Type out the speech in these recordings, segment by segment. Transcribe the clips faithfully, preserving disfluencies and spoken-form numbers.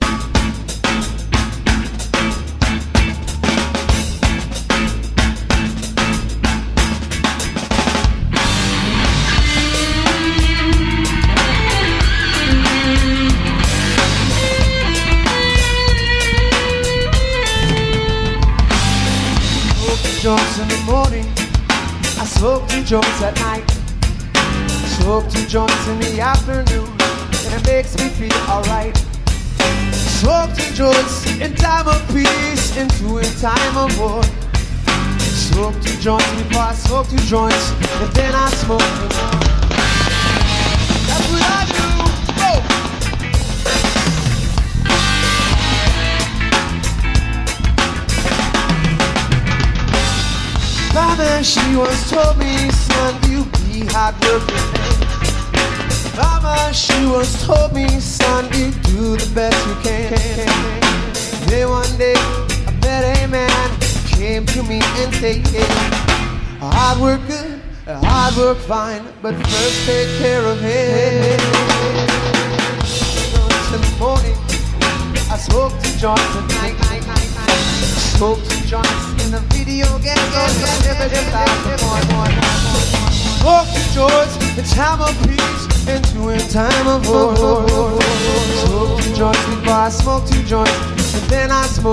Joints in the morning, I smoke two joints at night. Smoke two joints in the afternoon, and it makes me feel alright. Smoke two joints in time of peace, and two in time of war. Smoke two joints before I smoke two joints, and then I smoke two more. That's what I do. Whoa. Mama, she once told me, son, you be hardworking. Mama, she once told me, son, you do the best you can. Then one day, I met a man, came to me and said, yeah, hard work good, hard work fine, but first take care of him. Joints in the morning, I smoke two joints at night. Smoke two joints in the video game. Smoke two joints in time of peace, and two in time of war. Smoke two joints before I smoke two joints, and then I smoke.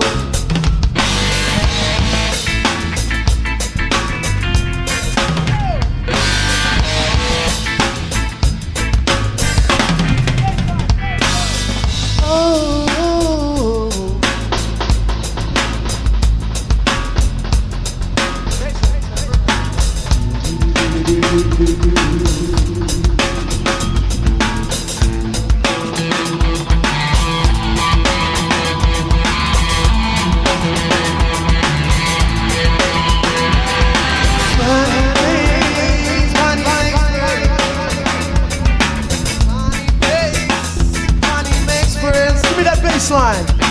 Line.